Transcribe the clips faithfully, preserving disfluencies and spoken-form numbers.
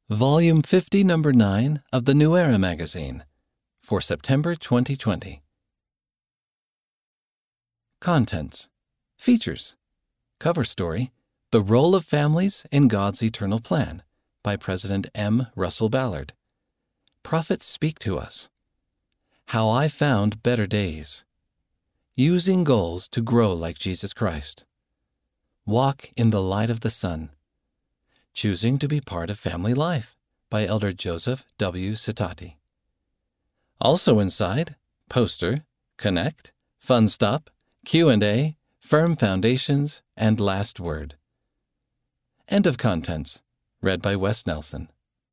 Volume fifty, Number nine of the New Era magazine for September twenty twenty. Contents. Features. Cover story, The Role of Families in God's Eternal Plan, by President M. Russell Ballard. Prophets Speak to Us. How I Found Better Days. Using Goals to Grow Like Jesus Christ. Walk in the Light of the Sun. Choosing to be Part of Family Life, by Elder Joseph W. Citati. Also inside, Poster, Connect, Fun Stop, Q and A, Firm Foundations, and Last Word. End of contents. Read by Wes Nelson.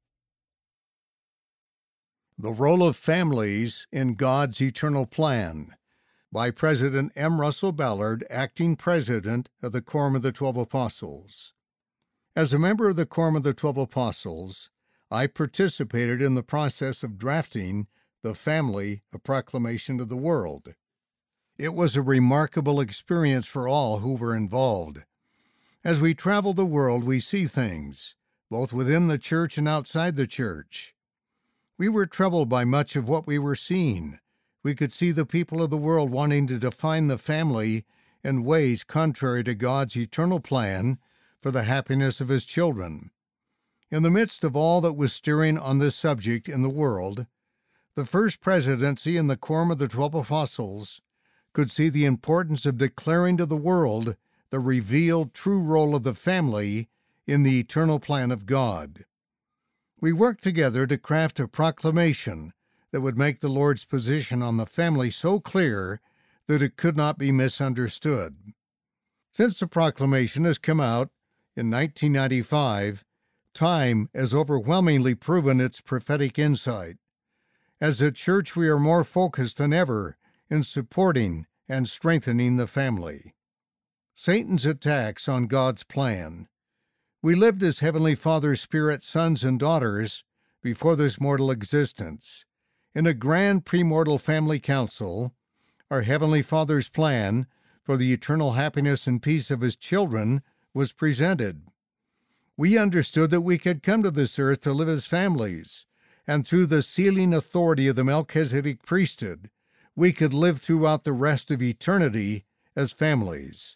The Role of Families in God's Eternal Plan, by President M. Russell Ballard, Acting President of the Quorum of the Twelve Apostles. As a member of the Quorum of the Twelve Apostles, I participated in the process of drafting the Family, a Proclamation to the World. It was a remarkable experience for all who were involved. As we travel the world, we see things, both within the church and outside the church. We were troubled by much of what we were seeing. We could see the people of the world wanting to define the family in ways contrary to God's eternal plan for the happiness of His children. In the midst of all that was stirring on this subject in the world, the First Presidency and the Quorum of the Twelve Apostles could see the importance of declaring to the world the revealed true role of the family in the eternal plan of God. We worked together to craft a proclamation that would make the Lord's position on the family so clear that it could not be misunderstood. Since the proclamation has come out in nineteen ninety-five, time has overwhelmingly proven its prophetic insight. As a church, we are more focused than ever in supporting and strengthening the family. Satan's attacks on God's plan. We lived as Heavenly Father's Spirit sons and daughters before this mortal existence. In a grand premortal family council, our Heavenly Father's plan for the eternal happiness and peace of His children was presented. We understood that we could come to this earth to live as families, and through the sealing authority of the Melchizedek priesthood, we could live throughout the rest of eternity as families.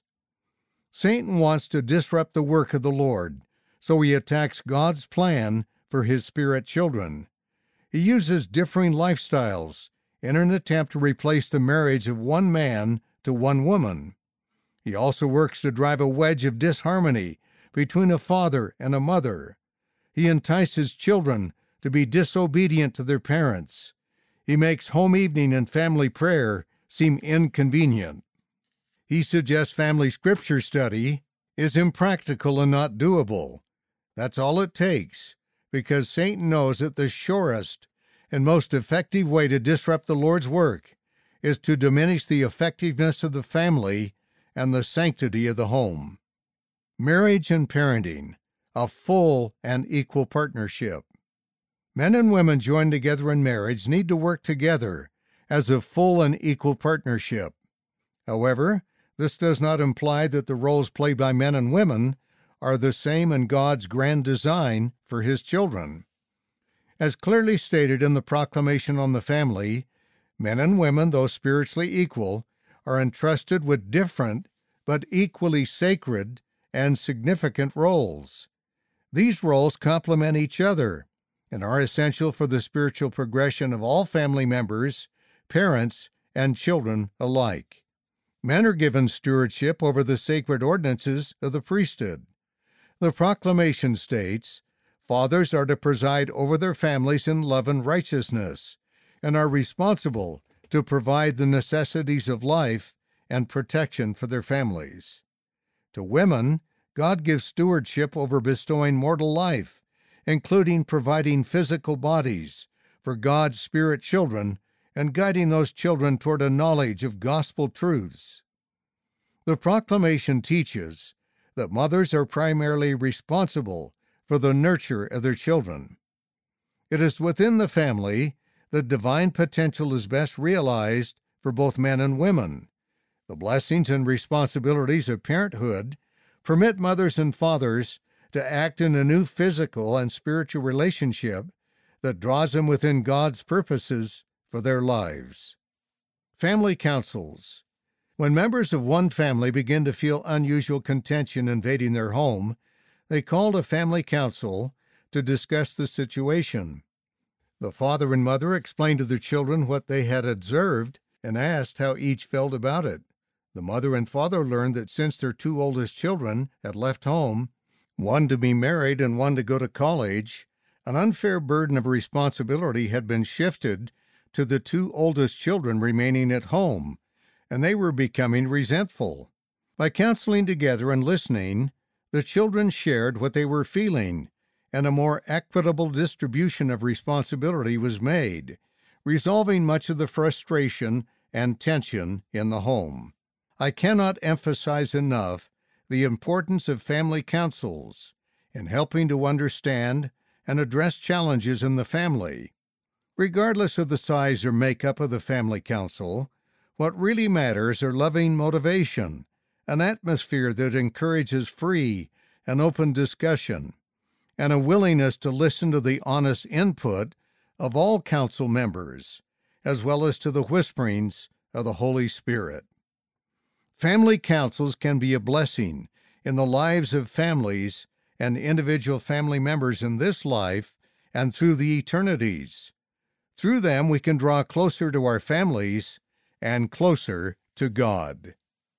Satan wants to disrupt the work of the Lord, so he attacks God's plan for His spirit children. He uses differing lifestyles in an attempt to replace the marriage of one man to one woman. He also works to drive a wedge of disharmony between a father and a mother. He entices children to be disobedient to their parents. He makes home evening and family prayer seem inconvenient. He suggests family scripture study is impractical and not doable. That's all it takes, because Satan knows that the surest and most effective way to disrupt the Lord's work is to diminish the effectiveness of the family and the sanctity of the home. Marriage and parenting, a full and equal partnership. Men and women joined together in marriage need to work together as a full and equal partnership. However, this does not imply that the roles played by men and women are the same in God's grand design for His children. As clearly stated in the Proclamation on the Family, men and women, though spiritually equal, are entrusted with different but equally sacred and significant roles. These roles complement each other and are essential for the spiritual progression of all family members, parents, and children alike. Men are given stewardship over the sacred ordinances of the priesthood. The proclamation states, fathers are to preside over their families in love and righteousness, and are responsible to provide the necessities of life and protection for their families. To women, God gives stewardship over bestowing mortal life, including providing physical bodies for God's spirit children and guiding those children toward a knowledge of gospel truths. The proclamation teaches that mothers are primarily responsible for the nurture of their children. It is within the family that divine potential is best realized for both men and women. The blessings and responsibilities of parenthood permit mothers and fathers to act in a new physical and spiritual relationship that draws them within God's purposes for their lives. Family councils. When members of one family begin to feel unusual contention invading their home, they called a family council to discuss the situation. The father and mother explained to their children what they had observed and asked how each felt about it. The mother and father learned that since their two oldest children had left home, one to be married and one to go to college, an unfair burden of responsibility had been shifted to the two oldest children remaining at home, and they were becoming resentful. By counseling together and listening, the children shared what they were feeling, and a more equitable distribution of responsibility was made, resolving much of the frustration and tension in the home. I cannot emphasize enough the importance of family councils in helping to understand and address challenges in the family. Regardless of the size or makeup of the family council, what really matters are loving motivation, an atmosphere that encourages free and open discussion, and a willingness to listen to the honest input of all council members, as well as to the whisperings of the Holy Spirit. Family councils can be a blessing in the lives of families and individual family members in this life and through the eternities. Through them, we can draw closer to our families and closer to God.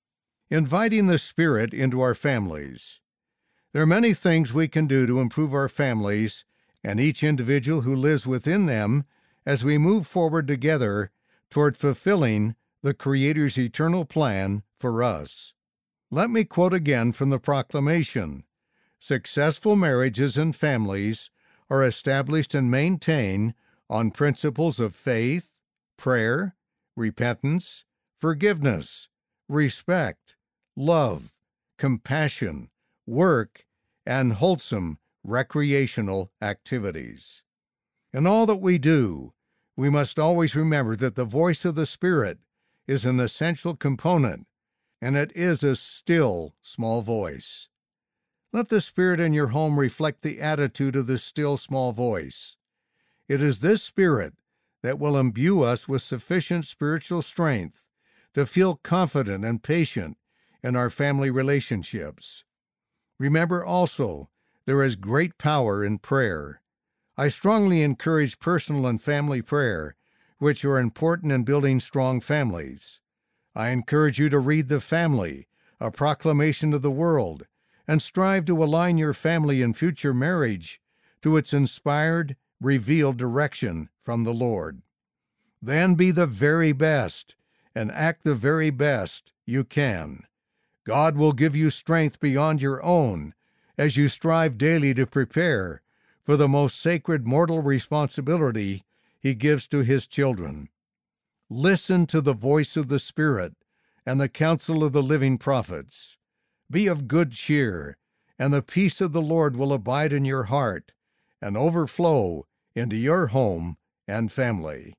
Inviting the Spirit into our families. There are many things we can do to improve our families and each individual who lives within them as we move forward together toward fulfilling the Creator's eternal plan for us. Let me quote again from the proclamation. Successful marriages and families are established and maintained on principles of faith, prayer, repentance, forgiveness, respect, love, compassion, work, and wholesome recreational activities. In all that we do, we must always remember that the voice of the Spirit is an essential component, and it is a still, small voice. Let the Spirit in your home reflect the attitude of the still, small voice. It is this Spirit that will imbue us with sufficient spiritual strength to feel confident and patient in our family relationships. Remember also, there is great power in prayer. I strongly encourage personal and family prayer, which are important in building strong families. I encourage you to read The Family, A Proclamation to the World, and strive to align your family and future marriage to its inspired, revealed direction from the Lord. Then be the very best and act the very best you can. God will give you strength beyond your own as you strive daily to prepare for the most sacred mortal responsibility He gives to His children. Listen to the voice of the Spirit and the counsel of the living prophets. Be of good cheer, and the peace of the Lord will abide in your heart and overflow into your home and family.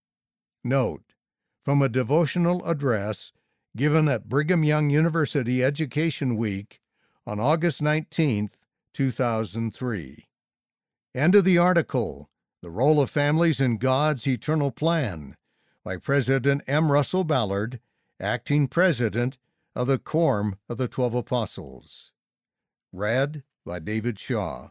Note, from a devotional address given at Brigham Young University Education Week on August nineteenth, two thousand three. End of the article, The Role of Families in God's Eternal Plan, by President M. Russell Ballard, Acting President of the Quorum of the Twelve Apostles. Read by David Shaw.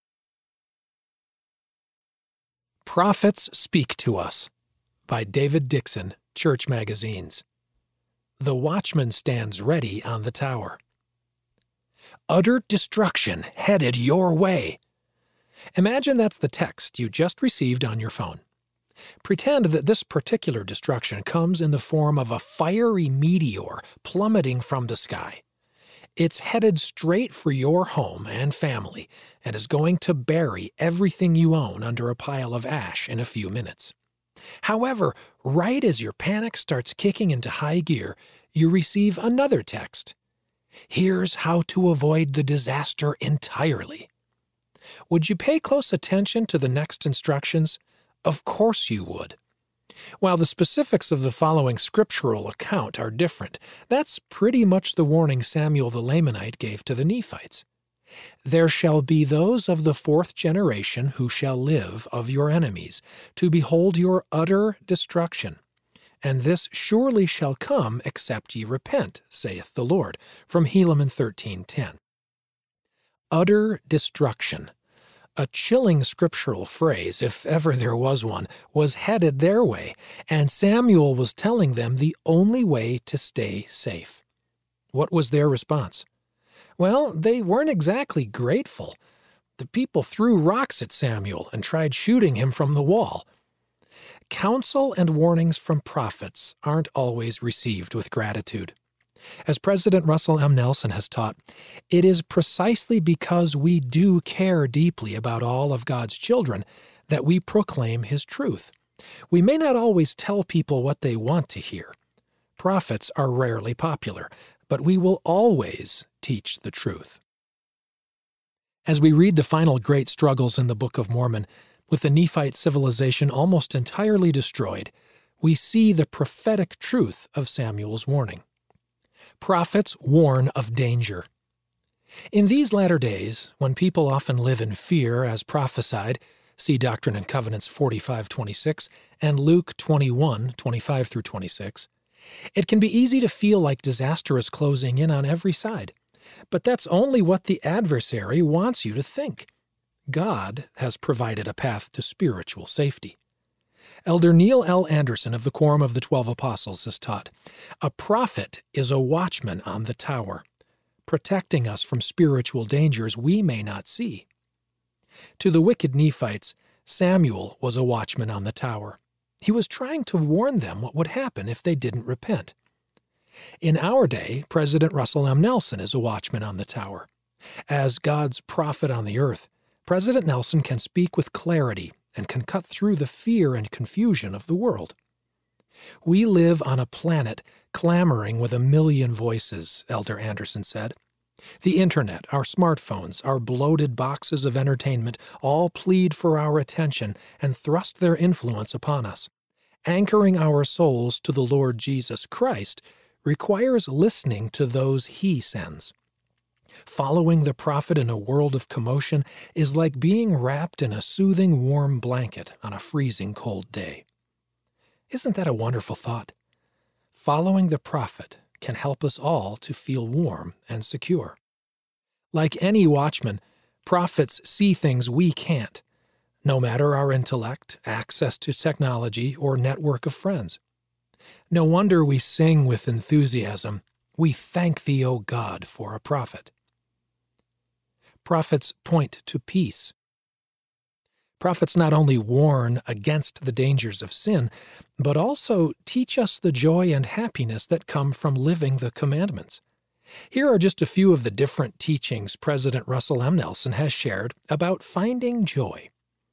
Prophets Speak to Us, by David Dixon, Church Magazines. The watchman stands ready on the tower. Utter destruction headed your way. Imagine that's the text you just received on your phone. Pretend that this particular destruction comes in the form of a fiery meteor plummeting from the sky. It's headed straight for your home and family and is going to bury everything you own under a pile of ash in a few minutes. However, right as your panic starts kicking into high gear, you receive another text. Here's how to avoid the disaster entirely. Would you pay close attention to the next instructions? Of course you would. While the specifics of the following scriptural account are different, that's pretty much the warning Samuel the Lamanite gave to the Nephites. There shall be those of the fourth generation who shall live of your enemies, to behold your utter destruction. And this surely shall come, except ye repent, saith the Lord. From Helaman thirteen ten. Utter destruction. A chilling scriptural phrase, if ever there was one, was headed their way, and Samuel was telling them the only way to stay safe. What was their response? Well, they weren't exactly grateful. The people threw rocks at Samuel and tried shooting him from the wall. Counsel and warnings from prophets aren't always received with gratitude. As President Russell M. Nelson has taught, it is precisely because we do care deeply about all of God's children that we proclaim His truth. We may not always tell people what they want to hear. Prophets are rarely popular, but we will always teach the truth. As we read the final great struggles in the Book of Mormon, with the Nephite civilization almost entirely destroyed, we see the prophetic truth of Samuel's warning. Prophets warn of danger. In these latter days, when people often live in fear as prophesied, see Doctrine and Covenants forty-five twenty-six and Luke twenty-one twenty-five through twenty-six, it can be easy to feel like disaster is closing in on every side. But that's only what the adversary wants you to think. God has provided a path to spiritual safety. Elder Neil L. Anderson of the Quorum of the Twelve Apostles has taught, a prophet is a watchman on the tower, protecting us from spiritual dangers we may not see. To the wicked Nephites, Samuel was a watchman on the tower. He was trying to warn them what would happen if they didn't repent. In our day, President Russell M. Nelson is a watchman on the tower. As God's prophet on the earth, President Nelson can speak with clarity and can cut through the fear and confusion of the world. We live on a planet clamoring with a million voices, Elder Anderson said. The internet, our smartphones, our bloated boxes of entertainment all plead for our attention and thrust their influence upon us. Anchoring our souls to the Lord Jesus Christ requires listening to those He sends. Following the prophet in a world of commotion is like being wrapped in a soothing warm blanket on a freezing cold day. Isn't that a wonderful thought? Following the prophet can help us all to feel warm and secure. Like any watchman, prophets see things we can't, no matter our intellect, access to technology, or network of friends. No wonder we sing with enthusiasm, "We thank Thee, O God, for a prophet." Prophets point to peace. Prophets not only warn against the dangers of sin, but also teach us the joy and happiness that come from living the commandments. Here are just a few of the different teachings President Russell M. Nelson has shared about finding joy.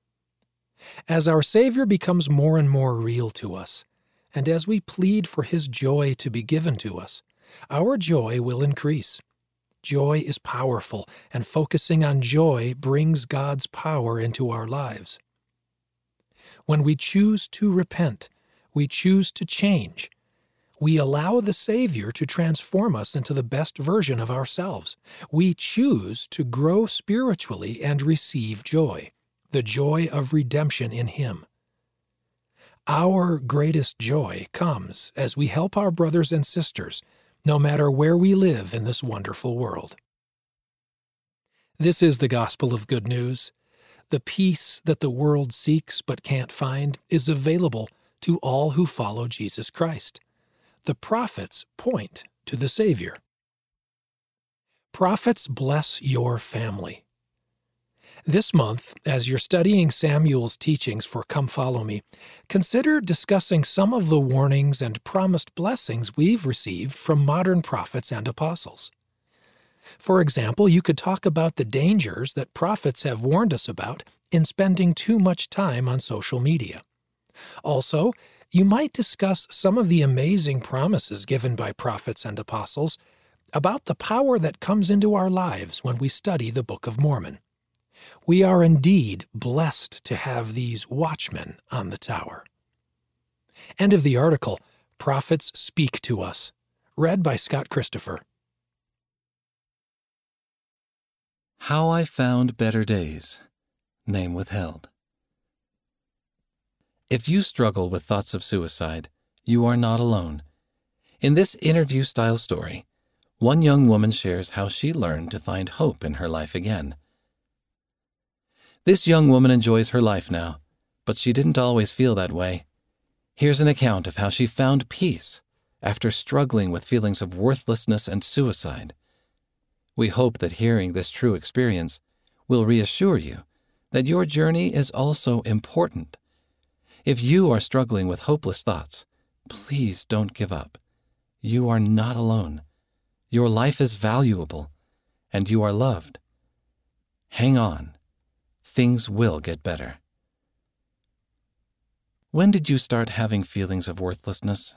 As our Savior becomes more and more real to us, and as we plead for His joy to be given to us, our joy will increase. Joy is powerful, and focusing on joy brings God's power into our lives. When we choose to repent, we choose to change. We allow the Savior to transform us into the best version of ourselves. We choose to grow spiritually and receive joy, the joy of redemption in Him. Our greatest joy comes as we help our brothers and sisters, no matter where we live in this wonderful world. This is the gospel of good news. The peace that the world seeks but can't find is available to all who follow Jesus Christ. The prophets point to the Savior. Prophets bless your family. This month, as you're studying Samuel's teachings for Come Follow Me, consider discussing some of the warnings and promised blessings we've received from modern prophets and apostles. For example, you could talk about the dangers that prophets have warned us about in spending too much time on social media. Also, you might discuss some of the amazing promises given by prophets and apostles about the power that comes into our lives when we study the Book of Mormon. We are indeed blessed to have these watchmen on the tower. End of the article, Prophets Speak to Us, read by Scott Christopher. How I Found Better Days. Name withheld. If you struggle with thoughts of suicide, you are not alone. In this interview-style story, one young woman shares how she learned to find hope in her life again. This young woman enjoys her life now, but she didn't always feel that way. Here's an account of how she found peace after struggling with feelings of worthlessness and suicide. We hope that hearing this true experience will reassure you that your journey is also important. If you are struggling with hopeless thoughts, please don't give up. You are not alone. Your life is valuable, and you are loved. Hang on. Things will get better. When did you start having feelings of worthlessness?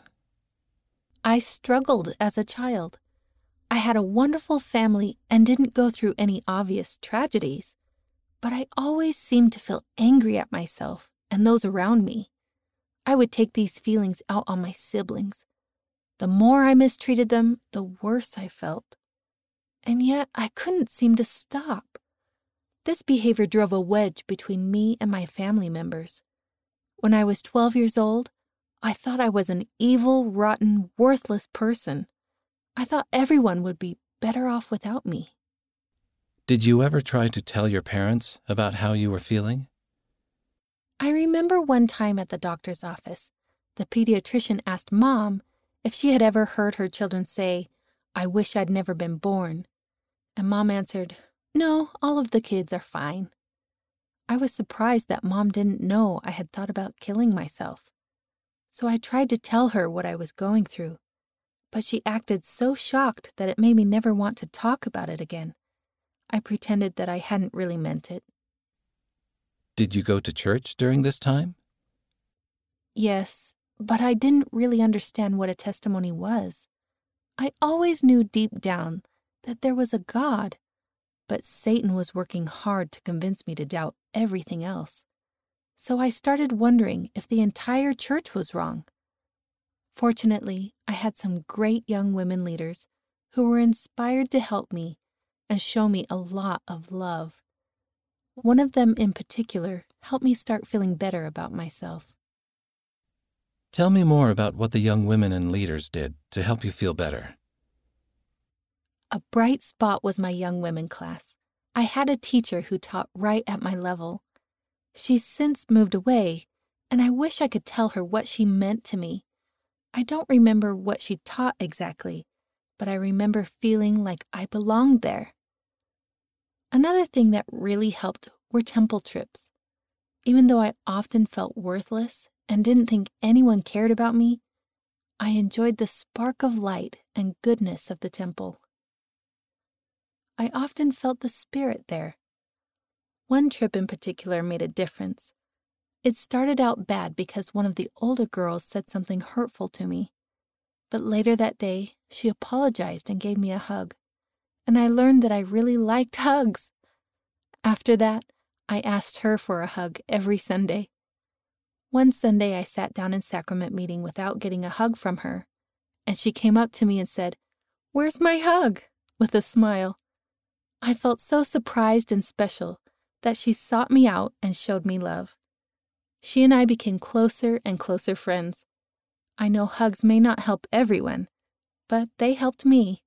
I struggled as a child. I had a wonderful family and didn't go through any obvious tragedies, but I always seemed to feel angry at myself and those around me. I would take these feelings out on my siblings. The more I mistreated them, the worse I felt. And yet I couldn't seem to stop. This behavior drove a wedge between me and my family members. When I was twelve years old, I thought I was an evil, rotten, worthless person. I thought everyone would be better off without me. Did you ever try to tell your parents about how you were feeling? I remember one time at the doctor's office, the pediatrician asked Mom if she had ever heard her children say, "I wish I'd never been born." And Mom answered, "No, all of the kids are fine." I was surprised that Mom didn't know I had thought about killing myself. So I tried to tell her what I was going through, but she acted so shocked that it made me never want to talk about it again. I pretended that I hadn't really meant it. Did you go to church during this time? Yes, but I didn't really understand what a testimony was. I always knew deep down that there was a God, but Satan was working hard to convince me to doubt everything else. So I started wondering if the entire church was wrong. Fortunately, I had some great young women leaders who were inspired to help me and show me a lot of love. One of them in particular helped me start feeling better about myself. Tell me more about what the young women and leaders did to help you feel better. A bright spot was my young women class. I had a teacher who taught right at my level. She's since moved away, and I wish I could tell her what she meant to me. I don't remember what she taught exactly, but I remember feeling like I belonged there. Another thing that really helped were temple trips. Even though I often felt worthless and didn't think anyone cared about me, I enjoyed the spark of light and goodness of the temple. I often felt the spirit there. One trip in particular made a difference. It started out bad because one of the older girls said something hurtful to me. But later that day, she apologized and gave me a hug. And I learned that I really liked hugs. After that, I asked her for a hug every Sunday. One Sunday, I sat down in sacrament meeting without getting a hug from her. And she came up to me and said, "Where's my hug?" with a smile. I felt so surprised and special that she sought me out and showed me love. She and I became closer and closer friends. I know hugs may not help everyone, but they helped me.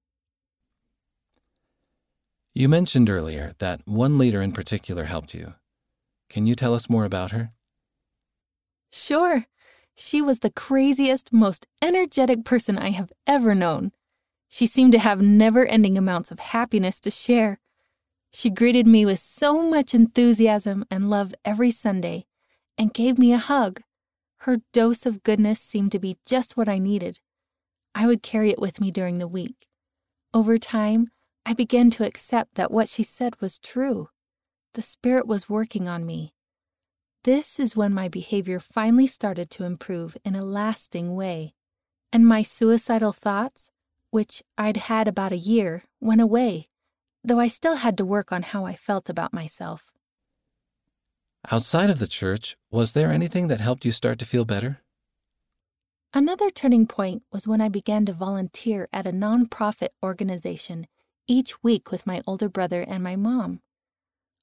You mentioned earlier that one leader in particular helped you. Can you tell us more about her? Sure. She was the craziest, most energetic person I have ever known. She seemed to have never-ending amounts of happiness to share. She greeted me with so much enthusiasm and love every Sunday and gave me a hug. Her dose of goodness seemed to be just what I needed. I would carry it with me during the week. Over time, I began to accept that what she said was true. The Spirit was working on me. This is when my behavior finally started to improve in a lasting way, and my suicidal thoughts, which I'd had about a year, went away, though I still had to work on how I felt about myself. Outside of the church, was there anything that helped you start to feel better? Another turning point was when I began to volunteer at a nonprofit organization each week with my older brother and my mom.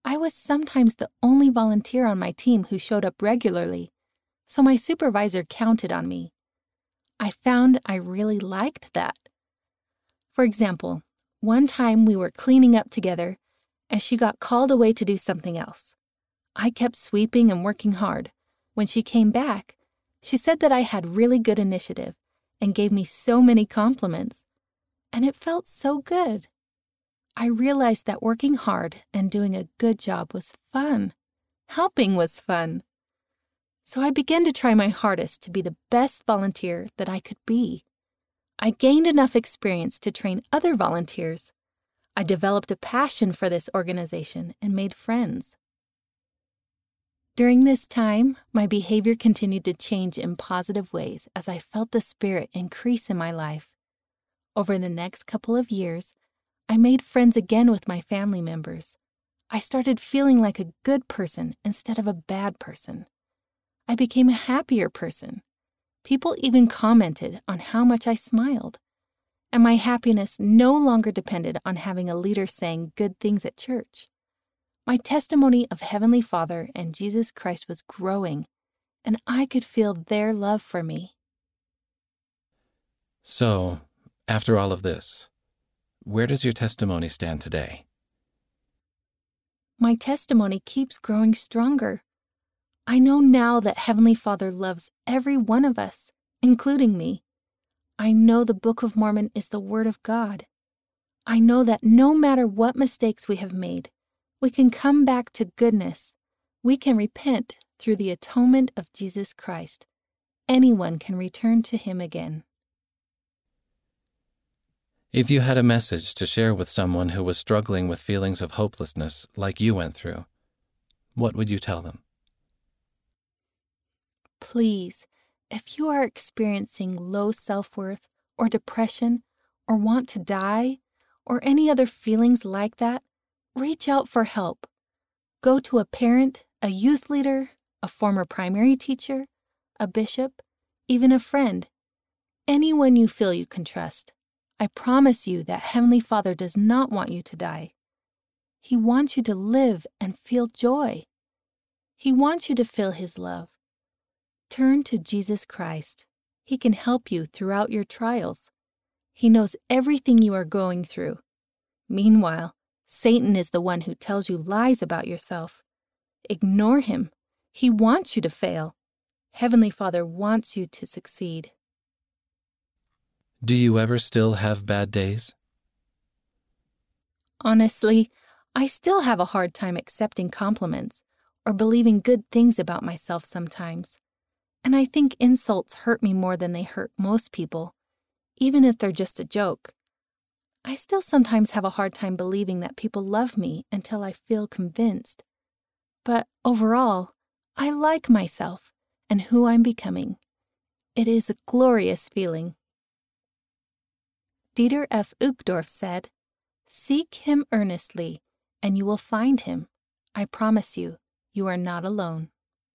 I was sometimes the only volunteer on my team who showed up regularly, so my supervisor counted on me. I found I really liked that. For example, one time we were cleaning up together and she got called away to do something else. I kept sweeping and working hard. When she came back, she said that I had really good initiative and gave me so many compliments, and it felt so good. I realized that working hard and doing a good job was fun. Helping was fun. So I began to try my hardest to be the best volunteer that I could be. I gained enough experience to train other volunteers. I developed a passion for this organization and made friends. During this time, my behavior continued to change in positive ways as I felt the Spirit increase in my life. Over the next couple of years, I made friends again with my family members. I started feeling like a good person instead of a bad person. I became a happier person. People even commented on how much I smiled. And my happiness no longer depended on having a leader saying good things at church. My testimony of Heavenly Father and Jesus Christ was growing, and I could feel their love for me. So, after all of this, where does your testimony stand today? My testimony keeps growing stronger. I know now that Heavenly Father loves every one of us, including me. I know the Book of Mormon is the Word of God. I know that no matter what mistakes we have made, we can come back to goodness. We can repent through the atonement of Jesus Christ. Anyone can return to Him again. If you had a message to share with someone who was struggling with feelings of hopelessness like you went through, what would you tell them? Please, if you are experiencing low self-worth or depression or want to die or any other feelings like that, reach out for help. Go to a parent, a youth leader, a former primary teacher, a bishop, even a friend. Anyone you feel you can trust. I promise you that Heavenly Father does not want you to die. He wants you to live and feel joy. He wants you to feel His love. Turn to Jesus Christ. He can help you throughout your trials. He knows everything you are going through. Meanwhile, Satan is the one who tells you lies about yourself. Ignore him. He wants you to fail. Heavenly Father wants you to succeed. Do you ever still have bad days? Honestly, I still have a hard time accepting compliments or believing good things about myself sometimes. And I think insults hurt me more than they hurt most people, even if they're just a joke. I still sometimes have a hard time believing that people love me until I feel convinced. But overall, I like myself and who I'm becoming. It is a glorious feeling. Dieter F. Uchtdorf said, "Seek Him earnestly, and you will find Him. I promise you, you are not alone."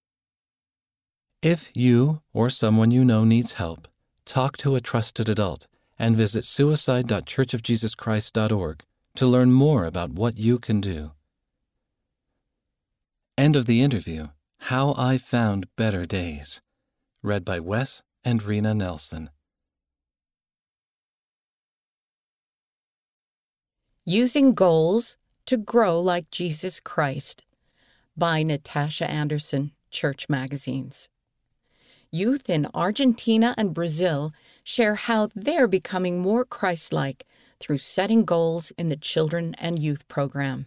If you or someone you know needs help, talk to a trusted adult and visit suicide dot church of jesus christ dot org to learn more about what you can do. End of the interview, How I Found Better Days, read by Wes and Rena Nelson. Using Goals to Grow Like Jesus Christ by Natasha Anderson, Church Magazines. Youth in Argentina and Brazil share how they're becoming more Christ-like through setting goals in the Children and Youth Program.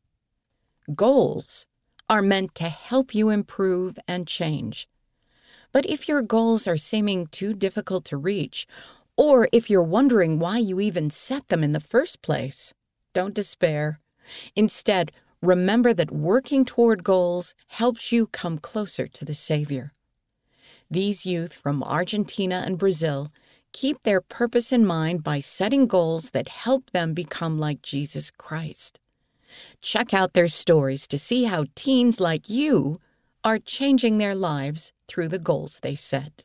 Goals are meant to help you improve and change. But if your goals are seeming too difficult to reach, or if you're wondering why you even set them in the first place, don't despair. Instead, remember that working toward goals helps you come closer to the Savior. These youth from Argentina and Brazil keep their purpose in mind by setting goals that help them become like Jesus Christ. Check out their stories to see how teens like you are changing their lives through the goals they set.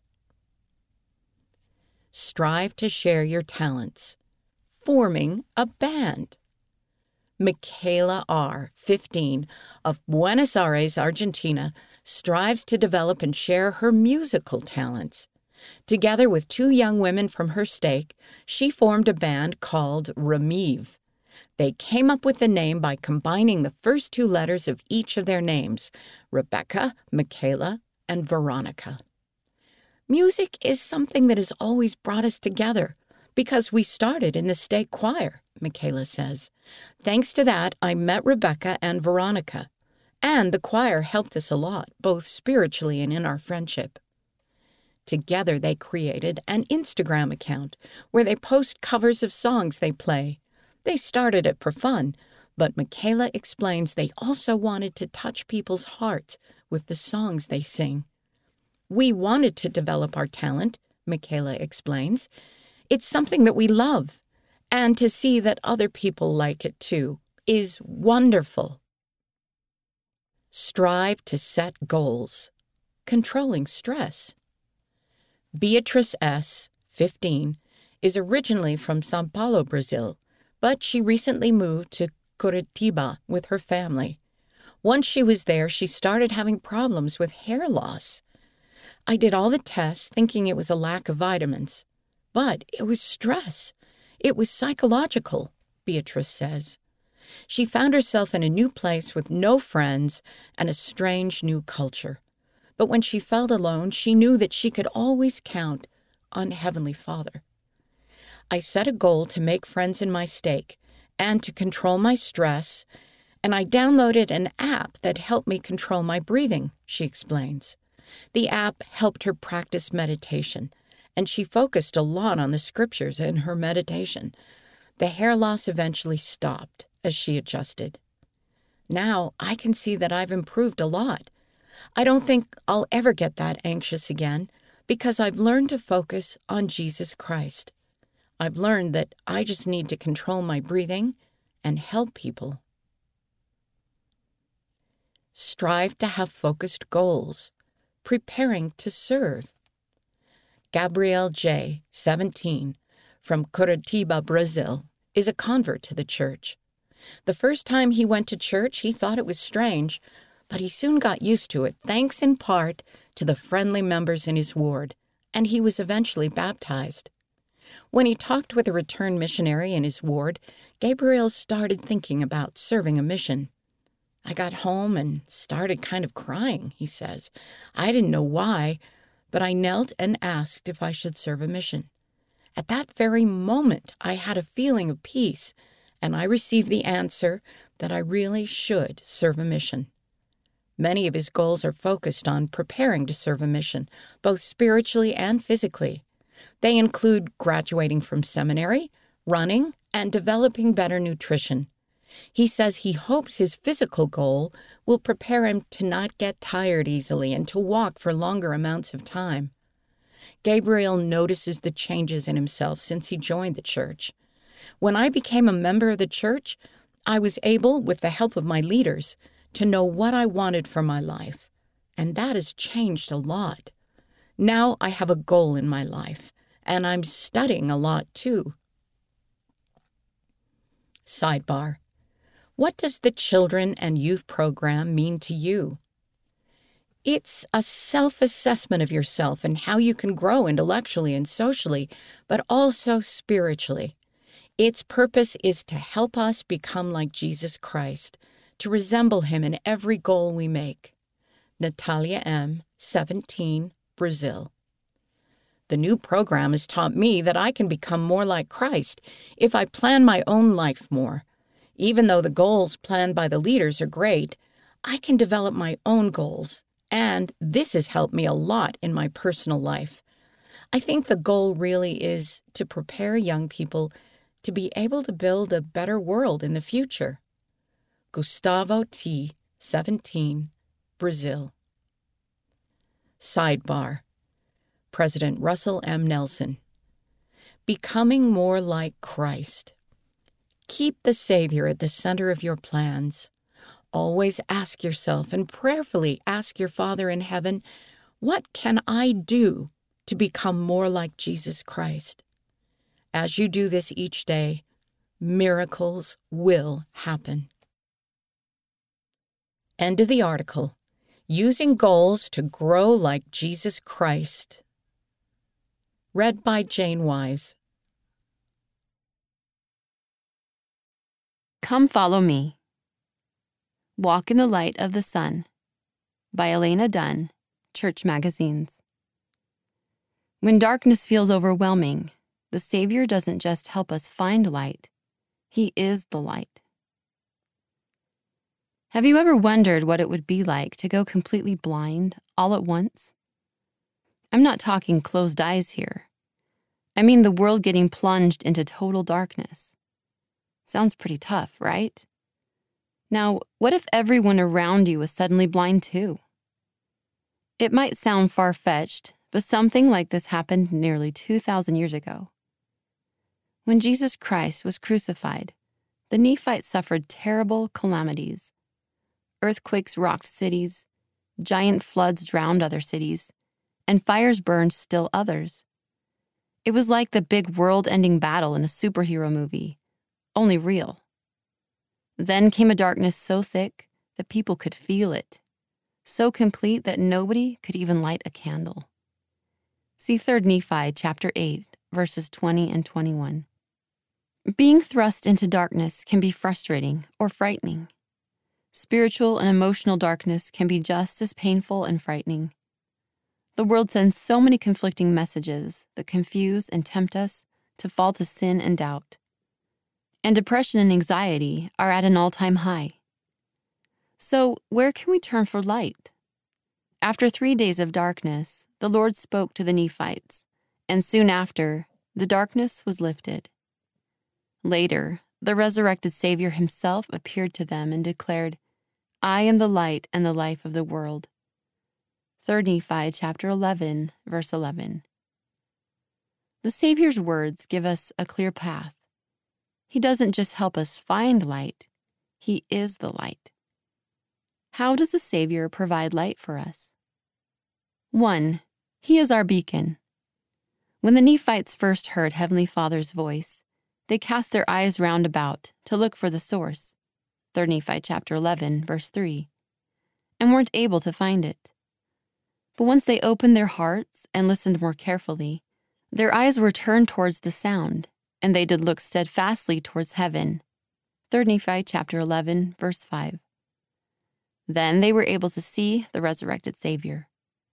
Strive to share your talents. Forming a band. Michaela R., fifteen, of Buenos Aires, Argentina, strives to develop and share her musical talents. Together with two young women from her stake, she formed a band called Remive. They came up with the name by combining the first two letters of each of their names, Rebecca, Michaela, and Veronica. Music is something that has always brought us together because we started in the stake choir, Michaela says. Thanks to that, I met Rebecca and Veronica, and the choir helped us a lot, both spiritually and in our friendship. Together, they created an Instagram account where they post covers of songs they play. They started it for fun, but Michaela explains they also wanted to touch people's hearts with the songs they sing. We wanted to develop our talent, Michaela explains. It's something that we love, and to see that other people like it too is wonderful. Strive to set goals. Controlling stress. Beatrice S., fifteen, is originally from São Paulo, Brazil, but she recently moved to Curitiba with her family. Once she was there, she started having problems with hair loss. I did all the tests thinking it was a lack of vitamins, but it was stress. It was psychological, Beatrice says. She found herself in a new place with no friends and a strange new culture. But when she felt alone, she knew that she could always count on Heavenly Father. I set a goal to make friends in my stake and to control my stress, and I downloaded an app that helped me control my breathing, she explains. The app helped her practice meditation, and she focused a lot on the scriptures in her meditation. The hair loss eventually stopped as she adjusted. Now I can see that I've improved a lot. I don't think I'll ever get that anxious again because I've learned to focus on Jesus Christ. I've learned that I just need to control my breathing and help people. Strive to have focused goals. Preparing to serve. Gabriel J., seventeen, from Curitiba, Brazil, is a convert to the church. The first time he went to church, he thought it was strange, but he soon got used to it, thanks in part to the friendly members in his ward, and he was eventually baptized. When he talked with a returned missionary in his ward, Gabriel started thinking about serving a mission. I got home and started kind of crying, he says. I didn't know why, but I knelt and asked if I should serve a mission. At that very moment, I had a feeling of peace, and I received the answer that I really should serve a mission. Many of his goals are focused on preparing to serve a mission, both spiritually and physically. They include graduating from seminary, running, and developing better nutrition. He says he hopes his physical goal will prepare him to not get tired easily and to walk for longer amounts of time. Gabriel notices the changes in himself since he joined the church. When I became a member of the church, I was able, with the help of my leaders, to know what I wanted for my life, and that has changed a lot. Now I have a goal in my life, and I'm studying a lot too. Sidebar. What does the Children and Youth Program mean to you? It's a self-assessment of yourself and how you can grow intellectually and socially, but also spiritually. Its purpose is to help us become like Jesus Christ, to resemble him in every goal we make. Natalia M., seventeen, Brazil. The new program has taught me that I can become more like Christ if I plan my own life more. Even though the goals planned by the leaders are great, I can develop my own goals, and this has helped me a lot in my personal life. I think the goal really is to prepare young people to be able to build a better world in the future. Gustavo T., seventeen, Brazil. Sidebar. President Russell M. Nelson. Becoming more like Christ. Keep the Savior at the center of your plans. Always ask yourself and prayerfully ask your Father in heaven, what can I do to become more like Jesus Christ? As you do this each day, miracles will happen. End of the article. Using Goals to Grow Like Jesus Christ. Read by Jane Wise. Come Follow Me. Walk in the Light of the Sun by Elena Dunn, Church Magazines. When darkness feels overwhelming, the Savior doesn't just help us find light, He is the light. Have you ever wondered what it would be like to go completely blind all at once? I'm not talking closed eyes here. I mean the world getting plunged into total darkness. Sounds pretty tough, right? Now, what if everyone around you was suddenly blind too? It might sound far-fetched, but something like this happened nearly two thousand years ago. When Jesus Christ was crucified, the Nephites suffered terrible calamities. Earthquakes rocked cities, giant floods drowned other cities, and fires burned still others. It was like the big world-ending battle in a superhero movie, only real. Then came a darkness so thick that people could feel it, so complete that nobody could even light a candle. See Third Nephi chapter eight, verses twenty and twenty-one. Being thrust into darkness can be frustrating or frightening. Spiritual and emotional darkness can be just as painful and frightening. The world sends so many conflicting messages that confuse and tempt us to fall to sin and doubt. And depression and anxiety are at an all-time high. So, where can we turn for light? After three days of darkness, the Lord spoke to the Nephites, and soon after, the darkness was lifted. Later, the resurrected Savior himself appeared to them and declared, I am the light and the life of the world. Third Nephi chapter eleven, verse eleven. The Savior's words give us a clear path. He doesn't just help us find light, He is the light. How does the Savior provide light for us? One, He is our beacon. When the Nephites first heard Heavenly Father's voice, they cast their eyes round about to look for the source, Third Nephi chapter eleven, verse three, and weren't able to find it. But once they opened their hearts and listened more carefully, their eyes were turned towards the sound, and they did look steadfastly towards heaven, Third Nephi chapter eleven, verse five. Then they were able to see the resurrected Savior.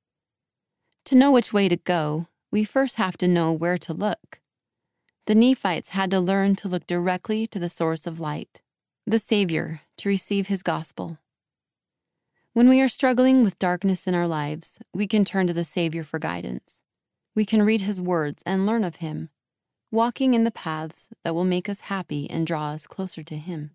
To know which way to go, we first have to know where to look. The Nephites had to learn to look directly to the source of light, the Savior, to receive His gospel. When we are struggling with darkness in our lives, we can turn to the Savior for guidance. We can read His words and learn of Him, walking in the paths that will make us happy and draw us closer to Him.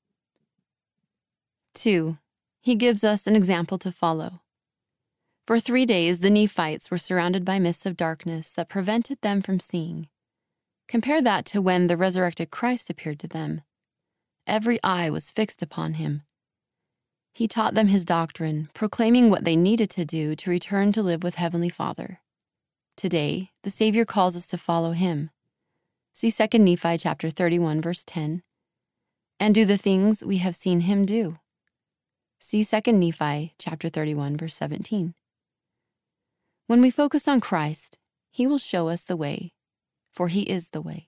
Two, He gives us an example to follow. For three days, the Nephites were surrounded by mists of darkness that prevented them from seeing. Compare that to when the resurrected Christ appeared to them. Every eye was fixed upon Him. He taught them His doctrine, proclaiming what they needed to do to return to live with Heavenly Father. Today, the Savior calls us to follow Him. See Second Nephi chapter thirty-one, verse ten, and do the things we have seen Him do. See Second Nephi chapter thirty-one, verse seventeen. When we focus on Christ, He will show us the way, for He is the way.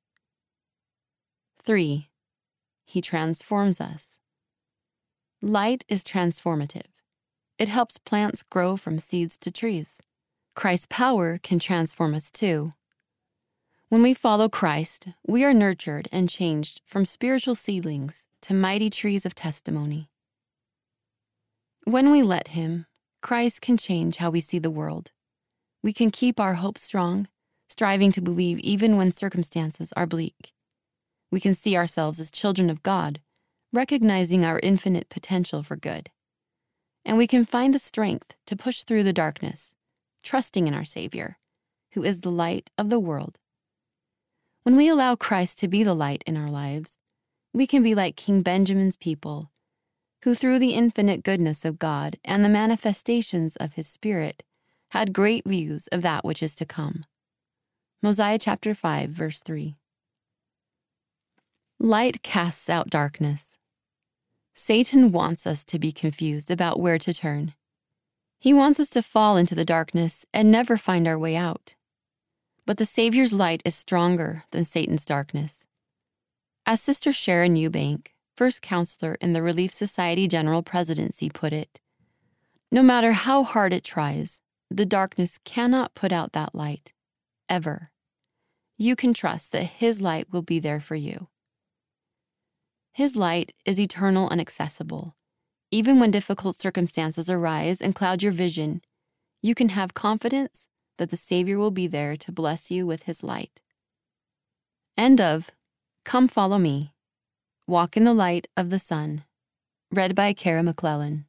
Three, He transforms us. Light is transformative. It helps plants grow from seeds to trees. Christ's power can transform us too. When we follow Christ, we are nurtured and changed from spiritual seedlings to mighty trees of testimony. When we let Him, Christ can change how we see the world. We can keep our hope strong, striving to believe even when circumstances are bleak. We can see ourselves as children of God, recognizing our infinite potential for good. And we can find the strength to push through the darkness, trusting in our Savior, who is the light of the world. When we allow Christ to be the light in our lives, we can be like King Benjamin's people, who through the infinite goodness of God and the manifestations of His Spirit had great views of that which is to come. Mosiah chapter five, verse three. Light casts out darkness. Satan wants us to be confused about where to turn. He wants us to fall into the darkness and never find our way out. But the Savior's light is stronger than Satan's darkness. As Sister Sharon Eubank, first counselor in the Relief Society General Presidency, put it, no matter how hard it tries, the darkness cannot put out that light, ever. You can trust that His light will be there for you. His light is eternal and accessible. Even when difficult circumstances arise and cloud your vision, you can have confidence that the Savior will be there to bless you with His light. End of Come Follow Me. Walk in the Light of the Sun. Read by Kara McClellan.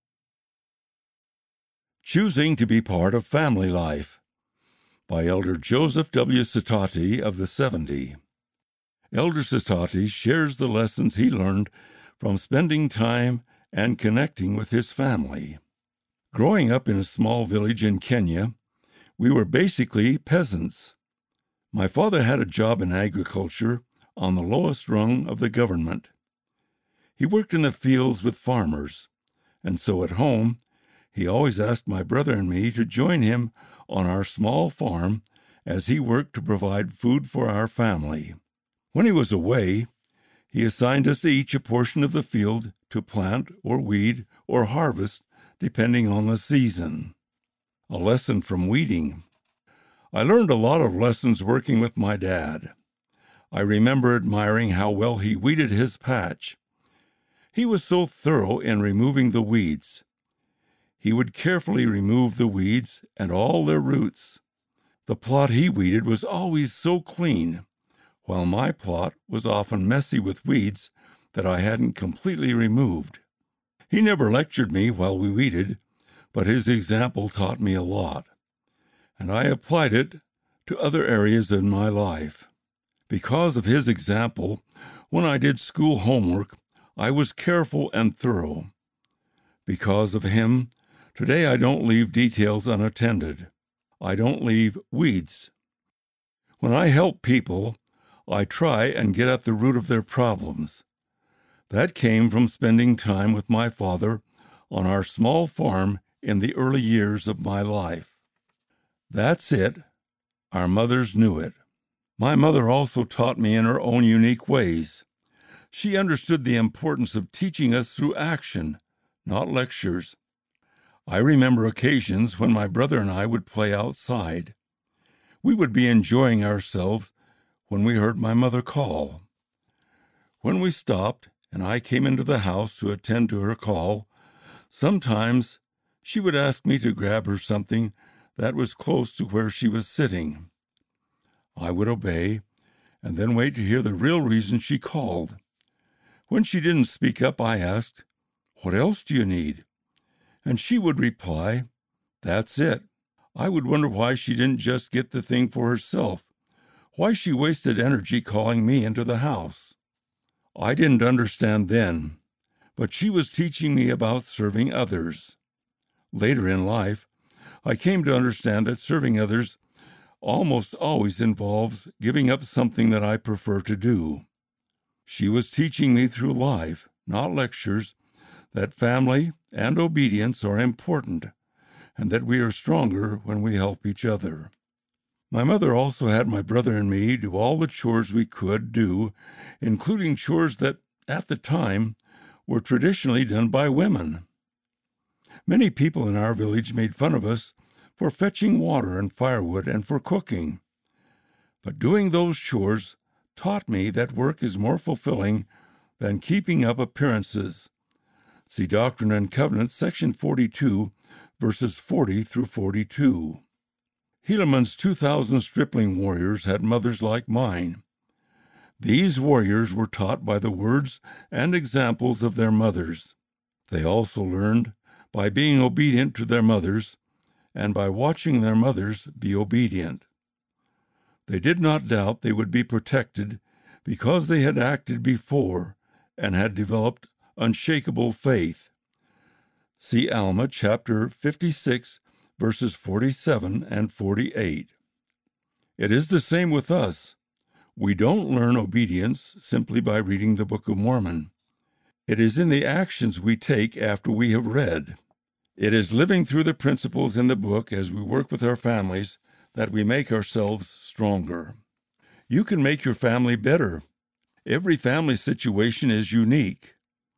Choosing to be Part of Family Life by Elder Joseph W. Sitati of the seventy. Elder Sitati shares the lessons he learned from spending time and connecting with his family. Growing up in a small village in Kenya, we were basically peasants. My father had a job in agriculture on the lowest rung of the government. He worked in the fields with farmers, and so at home, he always asked my brother and me to join him on our small farm as he worked to provide food for our family. When he was away, he assigned us each a portion of the field to plant or weed or harvest, depending on the season. A lesson from weeding. I learned a lot of lessons working with my dad. I remember admiring how well he weeded his patch. He was so thorough in removing the weeds. He would carefully remove the weeds and all their roots. The plot he weeded was always so clean, while my plot was often messy with weeds that I hadn't completely removed. He never lectured me while we weeded, but his example taught me a lot, and I applied it to other areas in my life. Because of his example, when I did school homework, I was careful and thorough. Because of him, today I don't leave details unattended. I don't leave weeds. When I help people, I try and get at the root of their problems. That came from spending time with my father on our small farm in the early years of my life. That's it. Our mothers knew it. My mother also taught me in her own unique ways. She understood the importance of teaching us through action, not lectures. I remember occasions when my brother and I would play outside. We would be enjoying ourselves when we heard my mother call. When we stopped and I came into the house to attend to her call, sometimes she would ask me to grab her something that was close to where she was sitting. I would obey, and then wait to hear the real reason she called. When she didn't speak up, I asked, "What else do you need?" And she would reply, "That's it." I would wonder why she didn't just get the thing for herself, why she wasted energy calling me into the house. I didn't understand then, but she was teaching me about serving others. Later in life, I came to understand that serving others almost always involves giving up something that I prefer to do. She was teaching me through life, not lectures, that family and obedience are important, and that we are stronger when we help each other. My mother also had my brother and me do all the chores we could do, including chores that, at the time, were traditionally done by women. Many people in our village made fun of us for fetching water and firewood and for cooking. But doing those chores taught me that work is more fulfilling than keeping up appearances. See Doctrine and Covenants, section forty-two, verses forty through forty-two. Helaman's two thousand stripling warriors had mothers like mine. These warriors were taught by the words and examples of their mothers. They also learned by being obedient to their mothers and by watching their mothers be obedient. They did not doubt they would be protected because they had acted before and had developed unshakable faith. See Alma chapter fifty-six, verses forty-seven and forty-eight. It is the same with us. We don't learn obedience simply by reading the Book of Mormon. It is in the actions we take after we have read. It is living through the principles in the book as we work with our families that we make ourselves stronger. You can make your family better. Every family situation is unique.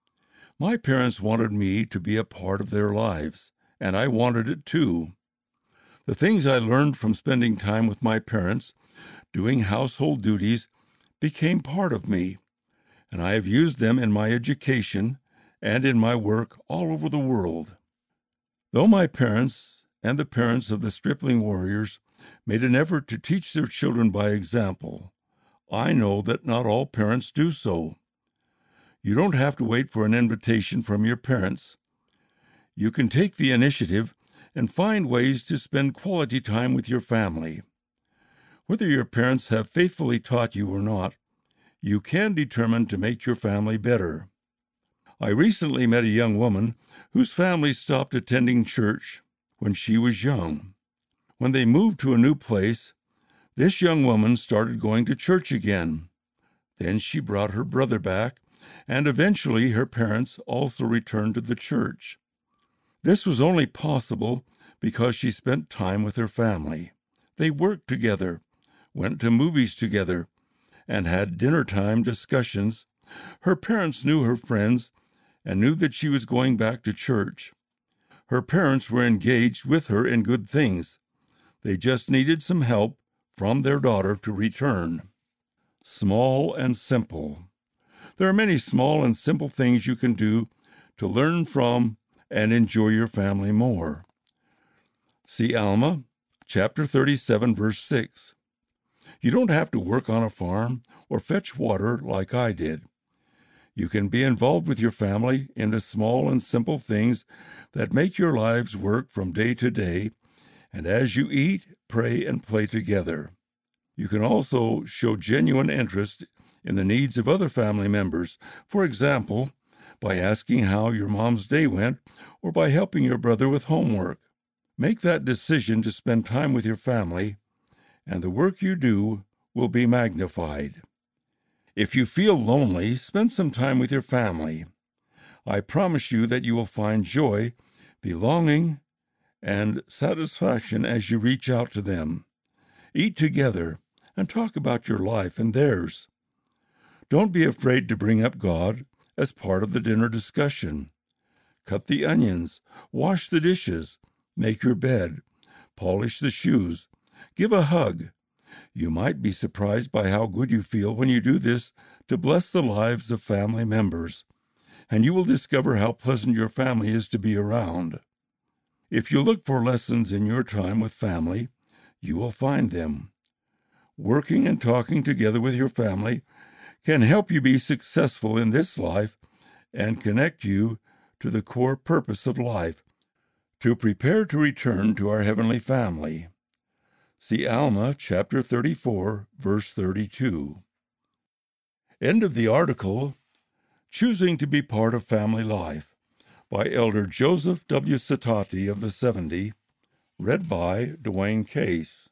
My parents wanted me to be a part of their lives, and I wanted it too. The things I learned from spending time with my parents, doing household duties, became part of me, and I have used them in my education and in my work all over the world. Though my parents and the parents of the stripling warriors made an effort to teach their children by example, I know that not all parents do so. You don't have to wait for an invitation from your parents. You can take the initiative and find ways to spend quality time with your family. Whether your parents have faithfully taught you or not, you can determine to make your family better. I recently met a young woman whose family stopped attending church when she was young. When they moved to a new place, this young woman started going to church again. Then she brought her brother back, and eventually her parents also returned to the church. This was only possible because she spent time with her family. They worked together, went to movies together, and had dinner-time discussions. Her parents knew her friends and knew that she was going back to church. Her parents were engaged with her in good things. They just needed some help from their daughter to return. Small and simple. There are many small and simple things you can do to learn from and enjoy your family more. See Alma, chapter thirty-seven, verse six. You don't have to work on a farm or fetch water like I did. You can be involved with your family in the small and simple things that make your lives work from day to day, and as you eat, pray, and play together. You can also show genuine interest in the needs of other family members, for example, by asking how your mom's day went or by helping your brother with homework. Make that decision to spend time with your family, and the work you do will be magnified. If you feel lonely, spend some time with your family. I promise you that you will find joy, belonging, and satisfaction as you reach out to them. Eat together and talk about your life and theirs. Don't be afraid to bring up God as part of the dinner discussion. Cut the onions, wash the dishes, make your bed, polish the shoes, give a hug. You might be surprised by how good you feel when you do this to bless the lives of family members, and you will discover how pleasant your family is to be around. If you look for lessons in your time with family, you will find them. Working and talking together with your family can help you be successful in this life and connect you to the core purpose of life, to prepare to return to our heavenly family. See Alma, chapter thirty-four, verse thirty-two. End of the article, Choosing to be Part of Family Life, by Elder Joseph W. Satati of the seventy, read by Dwayne Case.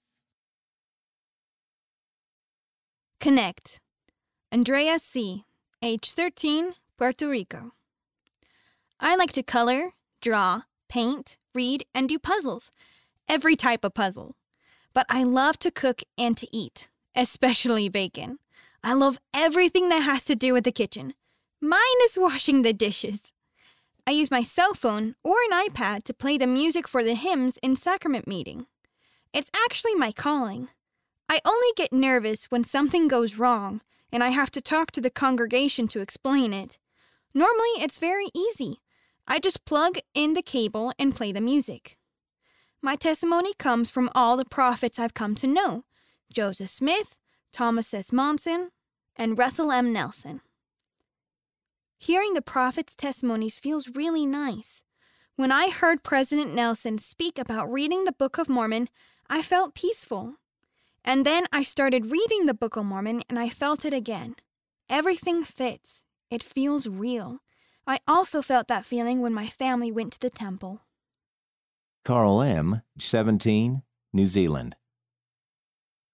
Connect. Andrea C., age thirteen, Puerto Rico. I like to color, draw, paint, read, and do puzzles. Every type of puzzle. But I love to cook and to eat, especially bacon. I love everything that has to do with the kitchen, minus washing the dishes. I use my cell phone or an iPad to play the music for the hymns in sacrament meeting. It's actually my calling. I only get nervous when something goes wrong and I have to talk to the congregation to explain it. Normally, it's very easy. I just plug in the cable and play the music. My testimony comes from all the prophets I've come to know, Joseph Smith, Thomas S. Monson, and Russell M. Nelson. Hearing the prophets' testimonies feels really nice. When I heard President Nelson speak about reading the Book of Mormon, I felt peaceful. And then I started reading the Book of Mormon and I felt it again. Everything fits. It feels real. I also felt that feeling when my family went to the temple. Carl M., seventeen, New Zealand.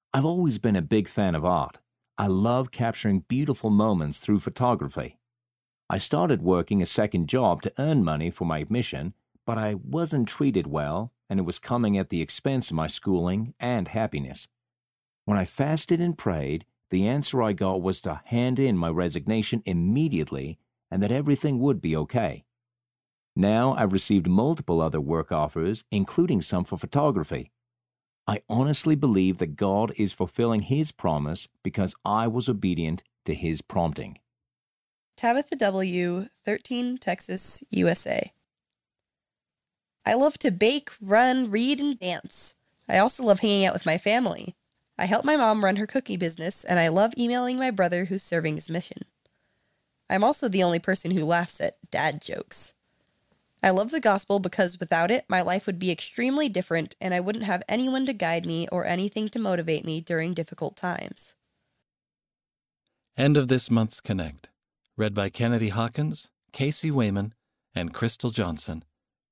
I've always been a big fan of art. I love capturing beautiful moments through photography. I started working a second job to earn money for my mission, but I wasn't treated well, and it was coming at the expense of my schooling and happiness. When I fasted and prayed, the answer I got was to hand in my resignation immediately and that everything would be okay. Now I've received multiple other work offers, including some for photography. I honestly believe that God is fulfilling His promise because I was obedient to His prompting. Tabitha W., thirteen, Texas, U S A. I love to bake, run, read, and dance. I also love hanging out with my family. I help my mom run her cookie business, and I love emailing my brother who's serving his mission. I'm also the only person who laughs at dad jokes. I love the gospel because without it, my life would be extremely different and I wouldn't have anyone to guide me or anything to motivate me during difficult times. End of this month's Connect. Read by Kennedy Hawkins, Casey Wayman, and Crystal Johnson.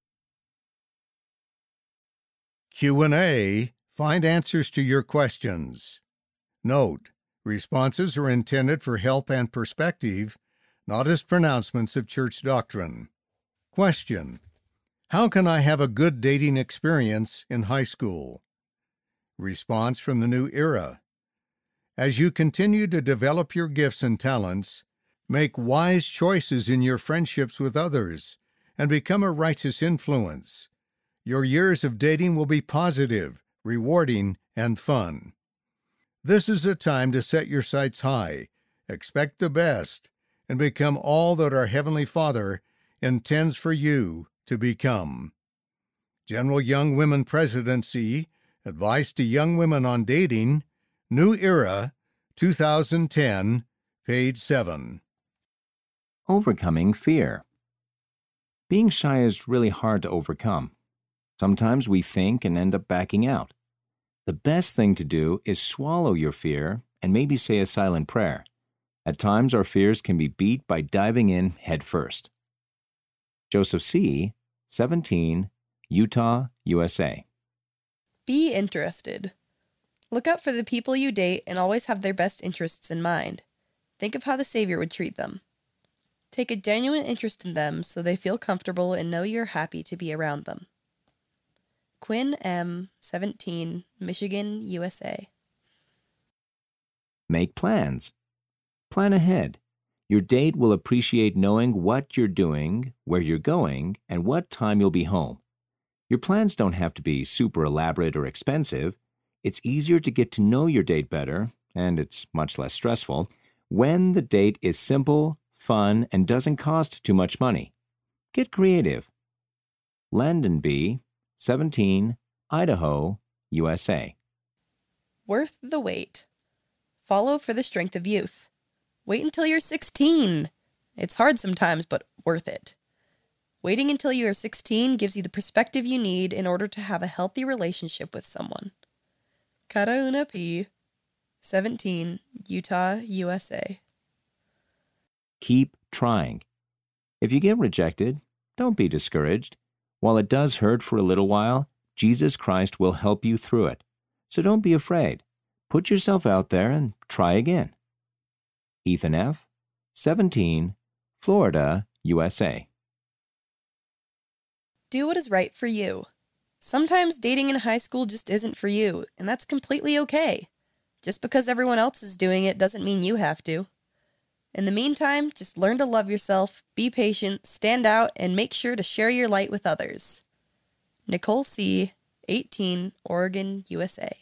Q and A. Find answers to your questions. Note: responses are intended for help and perspective, not as pronouncements of church doctrine. Question: how can I have a good dating experience in high school? Response from the New Era: as you continue to develop your gifts and talents, make wise choices in your friendships with others and become a righteous influence. Your years of dating will be positive, rewarding, and fun. This is a time to set your sights high, expect the best, and become all that our Heavenly Father intends for you to become. General Young Women Presidency, Advice to Young Women on Dating, New Era, two thousand ten, page seven. Overcoming fear. Being shy is really hard to overcome. Sometimes we think and end up backing out. The best thing to do is swallow your fear and maybe say a silent prayer. At times, our fears can be beat by diving in head first. Joseph C., seventeen, Utah, U S A. Be interested. Look out for the people you date and always have their best interests in mind. Think of how the Savior would treat them. Take a genuine interest in them so they feel comfortable and know you're happy to be around them. Quinn M., seventeen, Michigan, U S A. Make plans. Plan ahead. Your date will appreciate knowing what you're doing, where you're going, and what time you'll be home. Your plans don't have to be super elaborate or expensive. It's easier to get to know your date better, and it's much less stressful, when the date is simple, fun, and doesn't cost too much money. Get creative. Landon B., seventeen, Idaho, U S A. Worth the wait. Follow for the strength of youth. Wait until you're sixteen. It's hard sometimes, but worth it. Waiting until you are sixteen gives you the perspective you need in order to have a healthy relationship with someone. Karauna P., seventeen, Utah, U S A. Keep trying. If you get rejected, don't be discouraged. While it does hurt for a little while, Jesus Christ will help you through it. So don't be afraid. Put yourself out there and try again. Ethan F., seventeen, Florida, U S A. Do what is right for you. Sometimes dating in high school just isn't for you, and that's completely okay. Just because everyone else is doing it doesn't mean you have to. In the meantime, just learn to love yourself, be patient, stand out, and make sure to share your light with others. Nicole C., eighteen, Oregon, U S A.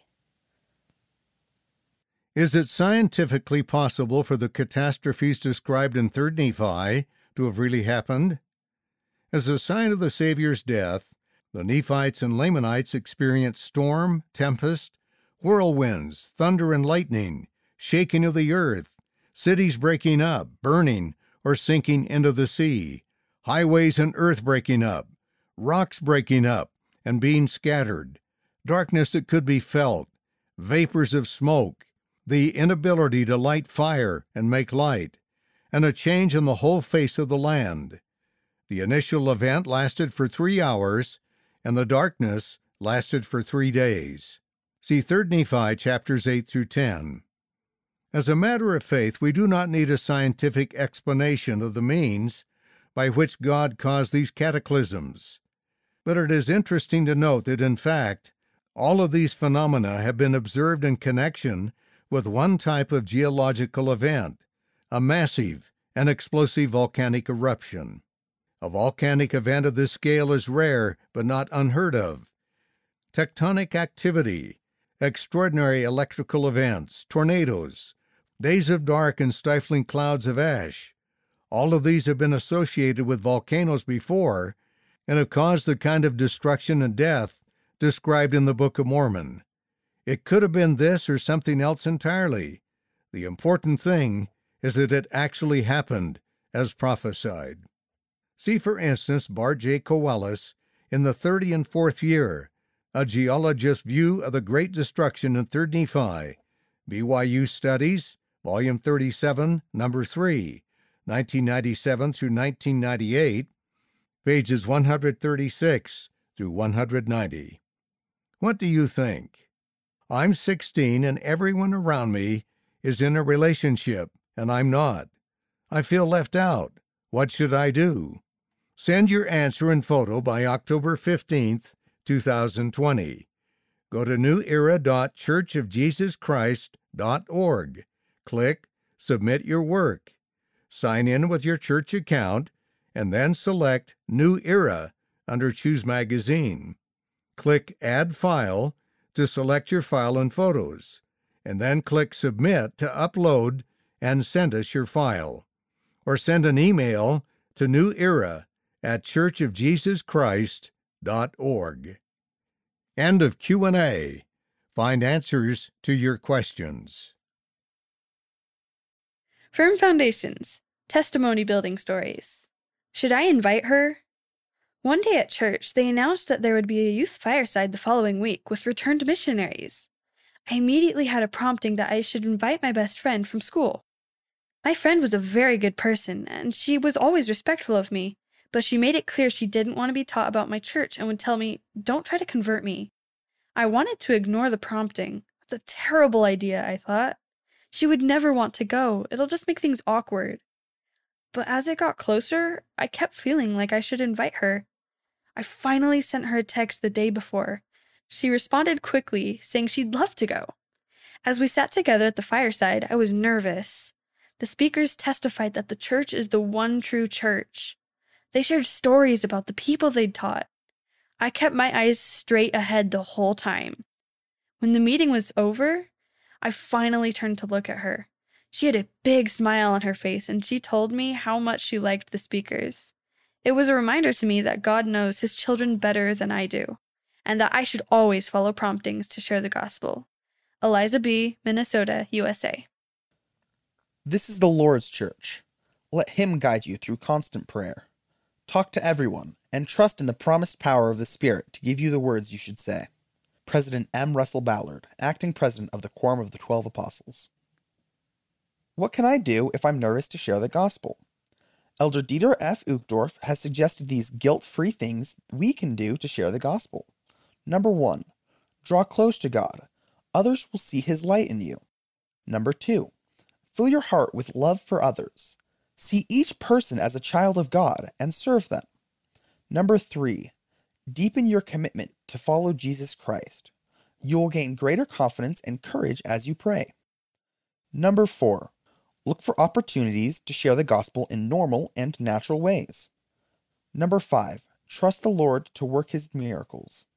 Is it scientifically possible for the catastrophes described in Third Nephi to have really happened? As a sign of the Savior's death, the Nephites and Lamanites experienced storm, tempest, whirlwinds, thunder and lightning, shaking of the earth, cities breaking up, burning, or sinking into the sea, highways and earth breaking up, rocks breaking up and being scattered, darkness that could be felt, vapors of smoke, the inability to light fire and make light, and a change in the whole face of the land. The initial event lasted for three hours, and the darkness lasted for three days. See Third Nephi chapters eight through ten. As a matter of faith, we do not need a scientific explanation of the means by which God caused these cataclysms. But it is interesting to note that, in fact, all of these phenomena have been observed in connection with one type of geological event, a massive and explosive volcanic eruption. A volcanic event of this scale is rare but not unheard of. Tectonic activity, extraordinary electrical events, tornadoes, days of dark and stifling clouds of ash, all of these have been associated with volcanoes before and have caused the kind of destruction and death described in the Book of Mormon. It could have been this or something else entirely. The important thing is that it actually happened as prophesied. See, for instance, Bart J. Coelus in the thirty and fourth year, a geologist's view of the Great Destruction in Third Nephi, B Y U Studies, Volume thirty-seven, Number three, nineteen ninety-seven through nineteen ninety-eight, pages one hundred thirty-six through one hundred ninety. What do you think? I'm sixteen and everyone around me is in a relationship, and I'm not. I feel left out. What should I do? Send your answer and photo by October fifteenth, two thousand twenty. Go to new era dot church of jesus christ dot org. Click Submit Your Work. Sign in with your church account, and then select New Era under Choose Magazine. Click Add File to select your file and photos, and then click Submit to upload and send us your file. Or send an email to New Era at church of jesus christ dot org. End of Q and A. Find answers to your questions. Firm Foundations, Testimony Building Stories. Should I invite her? One day at church, they announced that there would be a youth fireside the following week with returned missionaries. I immediately had a prompting that I should invite my best friend from school. My friend was a very good person, and she was always respectful of me, but she made it clear she didn't want to be taught about my church and would tell me, "Don't try to convert me." I wanted to ignore the prompting. That's a terrible idea, I thought. She would never want to go. It'll just make things awkward. But as it got closer, I kept feeling like I should invite her. I finally sent her a text the day before. She responded quickly, saying she'd love to go. As we sat together at the fireside, I was nervous. The speakers testified that the church is the one true church. They shared stories about the people they'd taught. I kept my eyes straight ahead the whole time. When the meeting was over, I finally turned to look at her. She had a big smile on her face, and she told me how much she liked the speakers. It was a reminder to me that God knows His children better than I do, and that I should always follow promptings to share the gospel. Eliza B., Minnesota, U S A. This is the Lord's church. Let Him guide you through constant prayer. Talk to everyone, and trust in the promised power of the Spirit to give you the words you should say. President M. Russell Ballard, Acting President of the Quorum of the Twelve Apostles. What can I do if I'm nervous to share the gospel? Elder Dieter F. Uchtdorf has suggested these guilt-free things we can do to share the gospel. Number one, draw close to God. Others will see His light in you. Number two, fill your heart with love for others. See each person as a child of God and serve them. Number three, deepen your commitment to follow Jesus Christ. You will gain greater confidence and courage as you pray. Number four, look for opportunities to share the gospel in normal and natural ways. Number five, trust the Lord to work His miracles.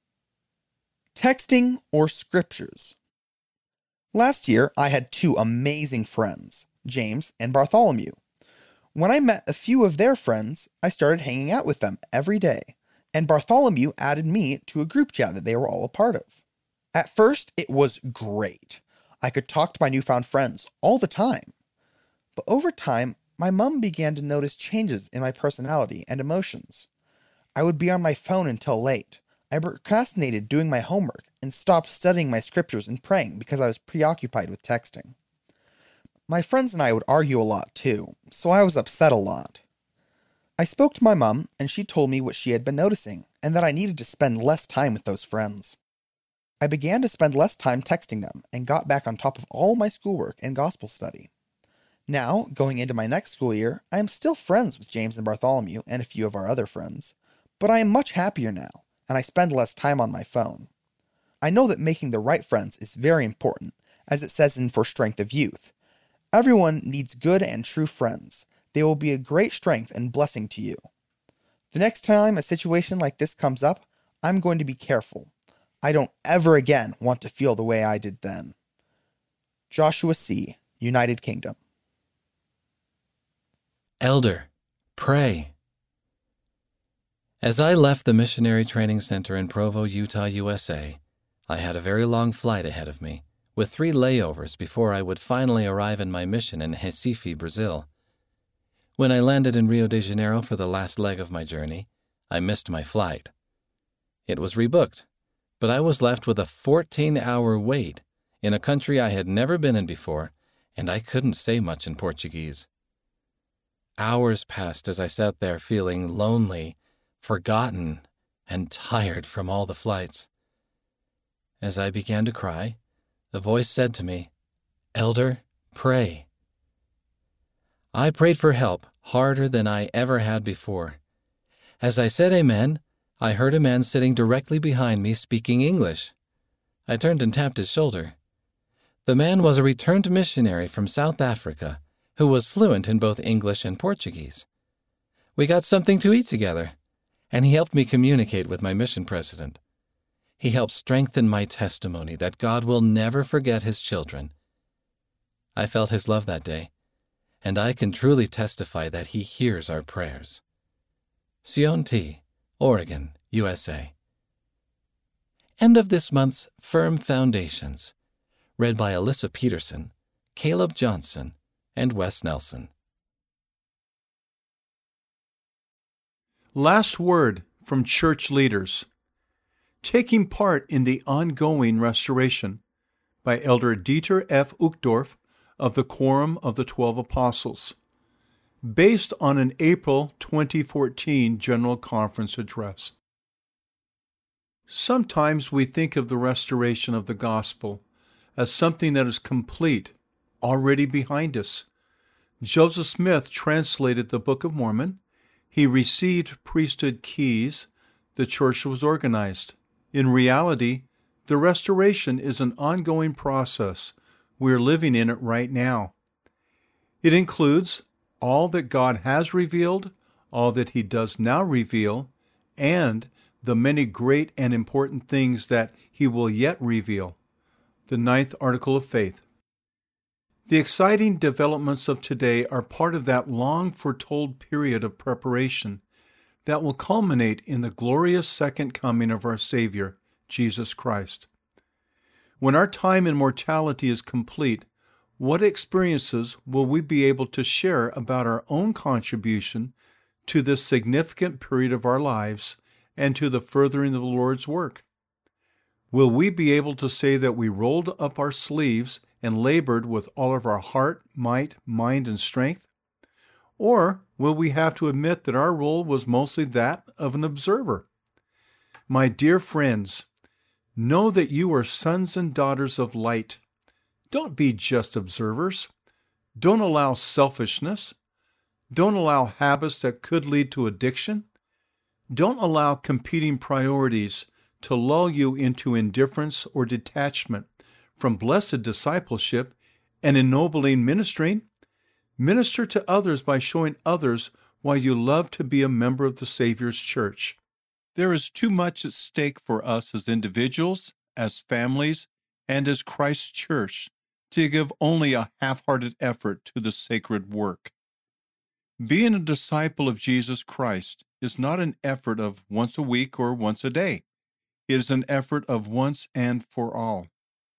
Texting or scriptures. Last year, I had two amazing friends, James and Bartholomew. When I met a few of their friends, I started hanging out with them every day, and Bartholomew added me to a group chat that they were all a part of. At first, it was great. I could talk to my newfound friends all the time. But over time, my mom began to notice changes in my personality and emotions. I would be on my phone until late. I procrastinated doing my homework and stopped studying my scriptures and praying because I was preoccupied with texting. My friends and I would argue a lot too, so I was upset a lot. I spoke to my mom, and she told me what she had been noticing, and that I needed to spend less time with those friends. I began to spend less time texting them and got back on top of all my schoolwork and gospel study. Now, going into my next school year, I am still friends with James and Bartholomew and a few of our other friends, but I am much happier now, and I spend less time on my phone. I know that making the right friends is very important, as it says in For Strength of Youth. Everyone needs good and true friends. They will be a great strength and blessing to you. The next time a situation like this comes up, I'm going to be careful. I don't ever again want to feel the way I did then. Joshua C., United Kingdom. Elder, pray. As I left the Missionary Training Center in Provo, Utah, U S A, I had a very long flight ahead of me, with three layovers before I would finally arrive in my mission in Recife, Brazil. When I landed in Rio de Janeiro for the last leg of my journey, I missed my flight. It was rebooked, but I was left with a fourteen-hour wait in a country I had never been in before, and I couldn't say much in Portuguese. Hours passed as I sat there feeling lonely, forgotten, and tired from all the flights. As I began to cry, a voice said to me, "Elder, pray." I prayed for help harder than I ever had before. As I said amen, I heard a man sitting directly behind me speaking English. I turned and tapped his shoulder. The man was a returned missionary from South Africa who was fluent in both English and Portuguese. We got something to eat together, and he helped me communicate with my mission president. He helped strengthen my testimony that God will never forget his children. I felt his love that day, and I can truly testify that he hears our prayers. Sion T., Oregon, U S A. End of this month's Firm Foundations, read by Alyssa Peterson, Caleb Johnson, and Wes Nelson. Last word from church leaders. Taking part in the ongoing restoration by Elder Dieter F. Uchtdorf of the Quorum of the Twelve Apostles, based on an April twenty fourteen General Conference address. Sometimes we think of the restoration of the gospel as something that is complete, already behind us. Joseph Smith translated the Book of Mormon. He received priesthood keys. The church was organized. In reality, the restoration is an ongoing process. We're living in it right now. It includes all that God has revealed, all that he does now reveal, and the many great and important things that he will yet reveal. The ninth article of faith. The exciting developments of today are part of that long foretold period of preparation that will culminate in the glorious second coming of our Savior, Jesus Christ. When our time in mortality is complete, what experiences will we be able to share about our own contribution to this significant period of our lives and to the furthering of the Lord's work? Will we be able to say that we rolled up our sleeves and labored with all of our heart, might, mind, and strength? Or will we have to admit that our role was mostly that of an observer? My dear friends, know that you are sons and daughters of light. Don't be just observers. Don't allow selfishness. Don't allow habits that could lead to addiction. Don't allow competing priorities to lull you into indifference or detachment from blessed discipleship and ennobling ministering. Minister to others by showing others why you love to be a member of the Savior's church. There is too much at stake for us as individuals, as families, and as Christ's church to give only a half-hearted effort to the sacred work. Being a disciple of Jesus Christ is not an effort of once a week or once a day. It is an effort of once and for all.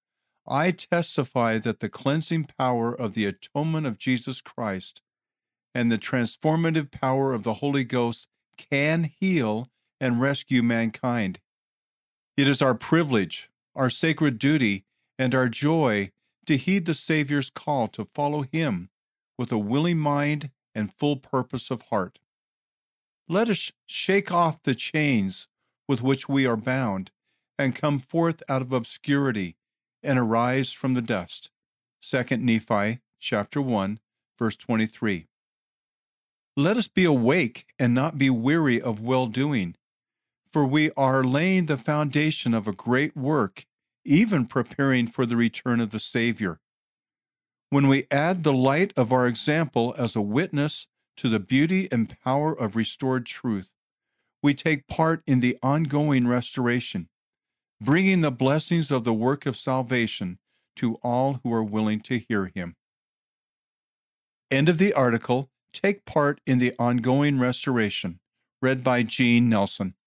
I testify that the cleansing power of the atonement of Jesus Christ and the transformative power of the Holy Ghost can heal and rescue mankind. It is our privilege, our sacred duty, and our joy to heed the Savior's call to follow him with a willing mind and full purpose of heart. Let us shake off the chains with which we are bound and come forth out of obscurity and arise from the dust. Second Nephi chapter one, verse twenty-three. Let us be awake and not be weary of well-doing, for we are laying the foundation of a great work, even preparing for the return of the Savior. When we add the light of our example as a witness to the beauty and power of restored truth, we take part in the ongoing restoration, bringing the blessings of the work of salvation to all who are willing to hear him. End of the article. Take part in the ongoing restoration. Read by Gene Nelson.